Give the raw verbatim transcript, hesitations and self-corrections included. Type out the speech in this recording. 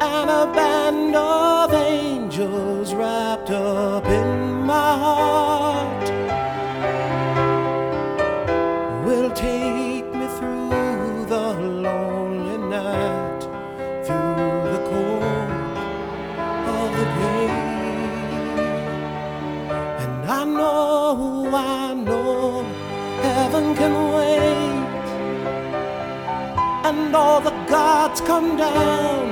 and a band of angels wrapped up in my heart will take me through the lonely night, through the cold of the grave. And I know, I know heaven can wait, and all the gods come down